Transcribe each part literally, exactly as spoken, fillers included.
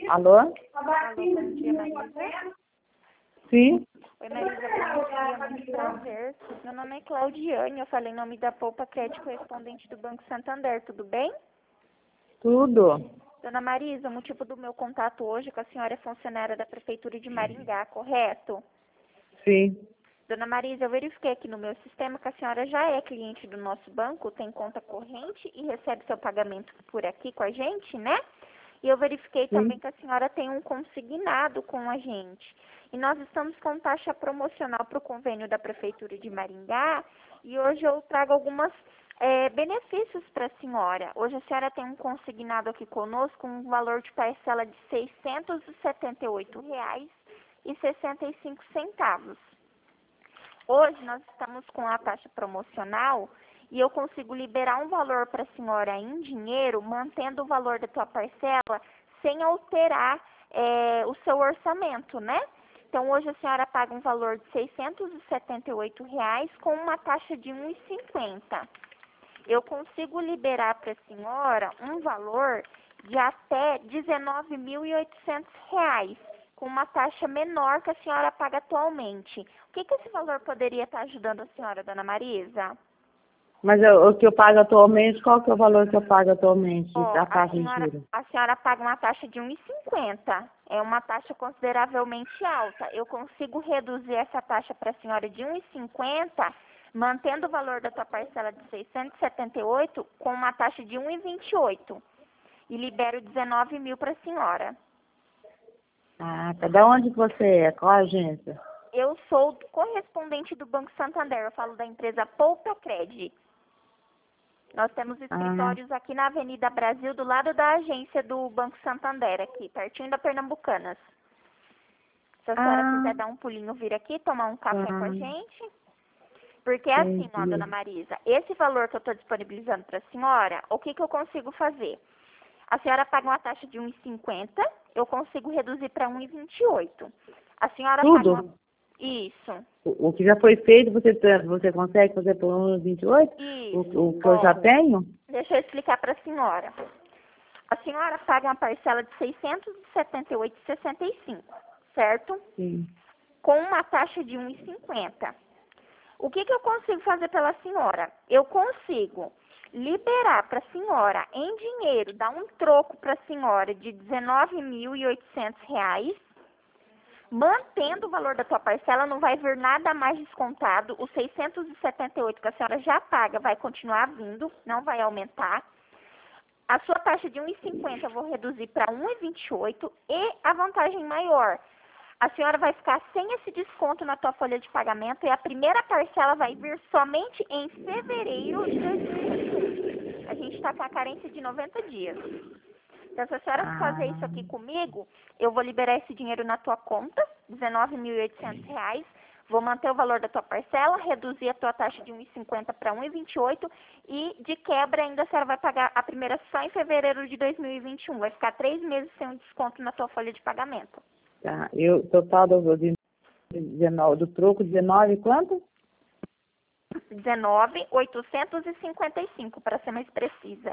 Alô? Alô, bom dia, Marisa. Sim, Oi, Marisa, bom dia, muito prazer. Meu nome é Claudiane, eu falei em nome da Poupa Crédito Correspondente do Banco Santander, tudo bem? tudo. Dona Marisa, o motivo do meu contato hoje é que a senhora é funcionária da Prefeitura de Maringá, correto? Sim. Dona Marisa, eu verifiquei aqui no meu sistema que a senhora já é cliente do nosso banco, tem conta corrente e recebe seu pagamento por aqui com a gente, né? E eu verifiquei Sim. também que a senhora tem um consignado com a gente. E nós estamos com taxa promocional para o convênio da Prefeitura de Maringá. E hoje eu trago alguns benefícios para a senhora. Hoje a senhora tem um consignado aqui conosco com um valor de parcela de seiscentos e setenta e oito reais e sessenta e cinco centavos. Hoje nós estamos com a taxa promocional e eu consigo liberar um valor para a senhora em dinheiro, mantendo o valor da tua parcela, sem alterar é, o seu orçamento, né? Então hoje a senhora paga um valor de seiscentos e setenta e oito reais com uma taxa de um real e cinquenta. Eu consigo liberar para a senhora um valor de até dezenove mil e oitocentos reais, com uma taxa menor que a senhora paga atualmente. O que, que esse valor poderia estar ajudando a senhora, dona Marisa? Mas eu- o que eu pago atualmente, qual que é o valor que eu pago atualmente Ó, da a taxa de senhora, juros? a senhora paga uma taxa de um real e cinquenta. É uma taxa consideravelmente alta. Eu consigo reduzir essa taxa para a senhora de um real e cinquenta, mantendo o valor da tua parcela de seiscentos e setenta e oito com uma taxa de um real e vinte e oito. E libero dezenove mil para a senhora. Ah, tá. Da onde que você é? Qual a agência? Eu sou correspondente do Banco Santander. Eu falo da empresa Poupa Cred. Nós temos escritórios aqui na Avenida Brasil, do lado da agência do Banco Santander, aqui, pertinho da Pernambucanas. Se a senhora Ah, quiser dar um pulinho, vir aqui, tomar um café com a ah, gente. Porque é assim, ó, dona entendi. Marisa, esse valor que eu estou disponibilizando para a senhora, o que, que eu consigo fazer? A senhora paga uma taxa de um real e cinquenta, eu consigo reduzir para um real e vinte e oito. A senhora paga uma... Tudo? Isso, O, o que já foi feito, você, tá- você consegue fazer por um e vinte e oito? isso. O, o que eu Ó, já tenho? deixa eu explicar para a senhora. A senhora paga uma parcela de seiscentos e setenta e oito reais e sessenta e cinco, certo? Sim. Com uma taxa de um real e cinquenta. O que, que eu consigo fazer pela senhora? Eu consigo liberar para a senhora em dinheiro, dar um troco para a senhora de dezenove mil e oitocentos reais, mantendo o valor da tua parcela, não vai vir nada mais descontado. Os seiscentos e setenta e oito que a senhora já paga vai continuar vindo, não vai aumentar. A sua taxa de um real e cinquenta eu vou reduzir para um real e vinte e oito e a vantagem maior, a senhora vai ficar sem esse desconto na tua folha de pagamento e a primeira parcela vai vir somente em fevereiro de dois mil e vinte e um. A gente está com a carência de noventa dias. Então, se a senhora fazer Ah, isso aqui comigo, eu vou liberar esse dinheiro na tua conta, dezenove mil e oitocentos reais. Vou manter o valor da tua parcela, reduzir a tua taxa de um real e cinquenta para um real e vinte e oito e, de quebra, ainda a senhora vai pagar a primeira só em fevereiro de dois mil e vinte e um. Vai ficar três meses sem um desconto na tua folha de pagamento. tá. Eu, total do, de dezenove, do troco, dezenove quanto? dezenove mil oitocentos e cinquenta e cinco, para ser mais precisa.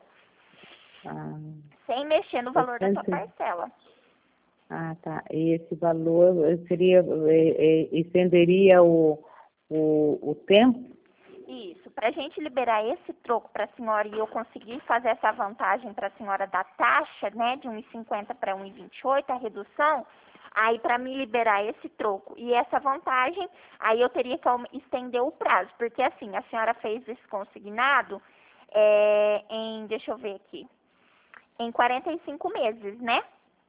Ah, Sem mexer no valor da tua bastante. parcela. Ah, tá. E esse valor eh, seria, eh, eh, estenderia o, o, o tempo? Isso. Para a gente liberar esse troco para a senhora e eu conseguir fazer essa vantagem para a senhora da taxa, né, de um real e cinquenta para um real e vinte e oito, a redução, aí para me liberar esse troco e essa vantagem, aí eu teria que aum- estender o prazo. Porque assim, a senhora fez esse consignado é, em, deixa eu ver aqui, em quarenta e cinco meses, né?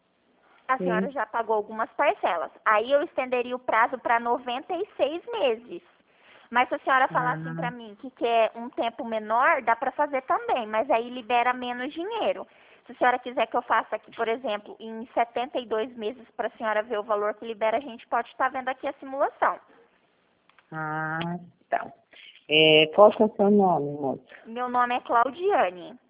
A senhora Sim. já pagou algumas parcelas. Aí eu estenderia o prazo para noventa e seis meses. Mas se a senhora falar assim Ah, para mim que quer um tempo menor, dá para fazer também, mas aí libera menos dinheiro. Se a senhora quiser que eu faça aqui, por exemplo, em setenta e dois meses para a senhora ver o valor que libera, a gente pode estar vendo aqui a simulação. ah, tá. É, qual que é o seu nome, moça? Meu nome é Claudiane.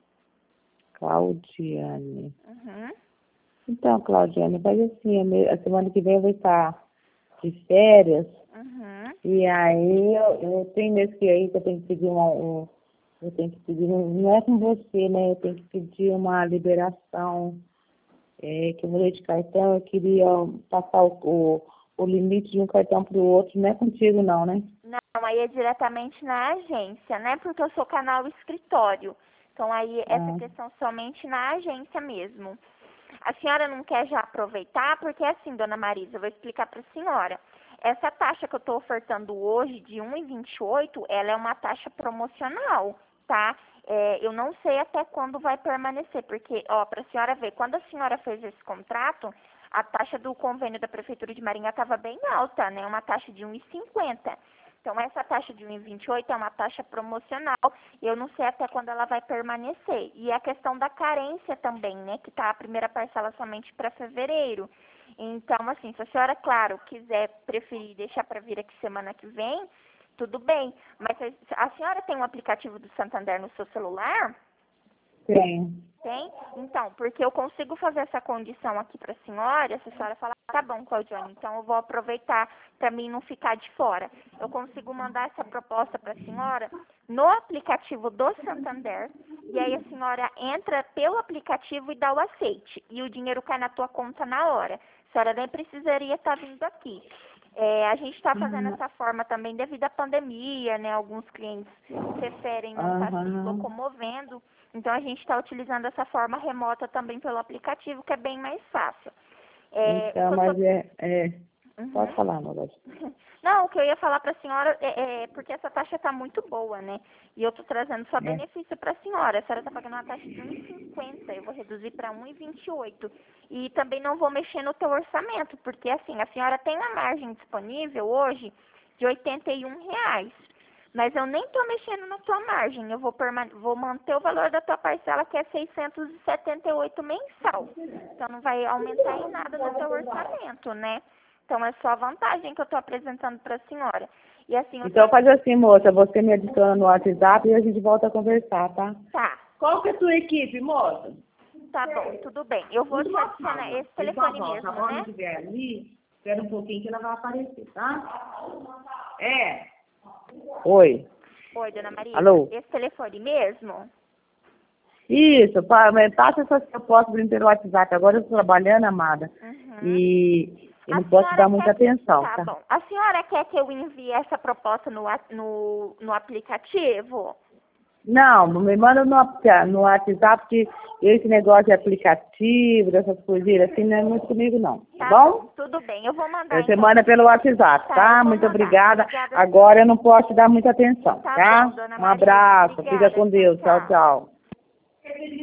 Claudiane. Uhum. Então, Claudiane, faz assim, a me- a semana que vem eu vou estar de férias, Uhum. e aí eu, eu tenho mês que aí que eu tenho que pedir uma, um, eu tenho que pedir, um- não é com você, né? Eu tenho que pedir uma liberação É que eu mudei de cartão, eu queria passar o, o, o limite de um cartão para o outro, não é contigo não, né? Não, aí é diretamente na agência, né? Porque eu sou canal escritório. Então aí essa Ah, questão somente na agência mesmo. A senhora não quer já aproveitar? Porque assim, dona Marisa, eu vou explicar para a senhora. Essa taxa que eu estou ofertando hoje de um vírgula vinte e oito, ela é uma taxa promocional, tá? É, eu não sei até quando vai permanecer, porque, ó, para a senhora ver, quando a senhora fez esse contrato, a taxa do convênio da Prefeitura de Maringá estava bem alta, né? Uma taxa de um vírgula cinquenta. Então, essa taxa de um vírgula vinte e oito é uma taxa promocional e eu não sei até quando ela vai permanecer. E a questão da carência também, né? Que tá a primeira parcela somente para fevereiro. Então, assim, se a senhora, claro, quiser preferir deixar para vir aqui semana que vem, tudo bem. Mas a a senhora tem um aplicativo do Santander no seu celular? tem. Tem? Então, porque eu consigo fazer essa condição aqui para a senhora, se a senhora falar, tá bom, Claudiane, então eu vou aproveitar para mim não ficar de fora. Eu consigo mandar essa proposta para a senhora no aplicativo do Santander, e aí a senhora entra pelo aplicativo e dá o aceite, e o dinheiro cai na tua conta na hora. A senhora nem precisaria estar vindo aqui. É, a gente está fazendo Uhum. essa forma também devido à pandemia, né? Alguns clientes preferem não estar se Aham. locomovendo. Então, a gente está utilizando essa forma remota também pelo aplicativo, que é bem mais fácil. É, Então, o que eu mas tô... é, é... Uhum. Pode falar, Marosa. Não, o que eu ia falar para a senhora é, é porque essa taxa está muito boa, né? E eu estou trazendo só É. benefício para a senhora. A senhora está pagando uma taxa de um vírgula cinquenta, eu vou reduzir para um vírgula vinte e oito. E também não vou mexer no teu orçamento, porque assim, a senhora tem uma margem disponível hoje de oitenta e um reais. Mas eu nem estou mexendo na tua margem, eu vou, perma- vou manter o valor da tua parcela, que é seiscentos e setenta e oito mensal. Então não vai aumentar em nada no teu orçamento, né? Então é só a vantagem que eu estou apresentando para a senhora. E assim, eu tô... Então faz assim, moça, você me adiciona no WhatsApp e a gente volta a conversar, tá? Tá, Qual que é a tua equipe, moça? tá bom, tudo bem. Eu vou te Uma adicionar calma. esse Por telefone favor, se a mesmo, bola né? estiver ali, espera um pouquinho que ela vai aparecer, tá? É. Oi. Oi, dona Maria. Alô? Esse telefone mesmo? Isso, pa- mas passa essas propostas pelo WhatsApp. Agora eu estou trabalhando, amada. Uhum. E eu A não posso senhora dar muita quer... atenção, Tá tá? bom. A senhora quer que eu envie essa proposta no, wa- no, no aplicativo? Não, me manda no, apli- no WhatsApp, porque esse negócio de aplicativo, dessas coisinhas assim, não é muito comigo, não. Tá Tá bom? tudo bem. Eu vou mandar, Você então. manda pelo WhatsApp, Tá, tá? eu vou Muito mandar. obrigada. Obrigada, Agora eu não posso te dar muita atenção, Tá tá? bom, dona Um Maria. abraço. Fica Obrigada. com Deus. Tchau, Tchau. tchau.